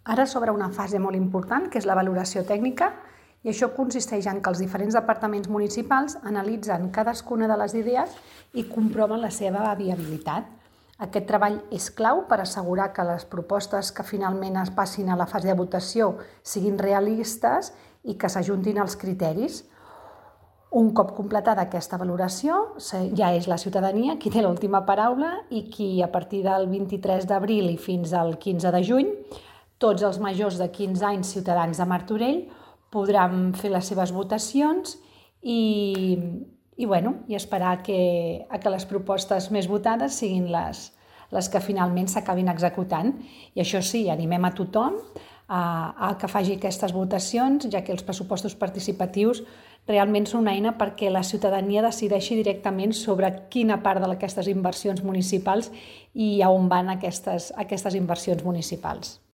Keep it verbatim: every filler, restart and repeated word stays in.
Ara s'obre una fase molt important, que és la valoració tècnica, i això consisteix en que els diferents departaments municipals analitzen cadascuna de les idees i comproven la seva viabilitat. Aquest treball és clau per assegurar que les propostes que finalment es passin a la fase de votació siguin realistes i que s'ajuntin als criteris. Un cop completada aquesta valoració, ja és la ciutadania qui té l'última paraula i qui a partir del vint-i-tres d'abril i fins al quinze de juny, tots els majors de quinze anys ciutadans de Martorell podran fer les seves votacions i, i, bueno, i esperar que, a que les propostes més votades siguin les, les que finalment s'acabin executant. I això sí, animem a tothom a, a que faci aquestes votacions, ja que els pressupostos participatius realment són una eina perquè la ciutadania decideixi directament sobre quina part d'aquestes inversions municipals i a on van aquestes, aquestes inversions municipals.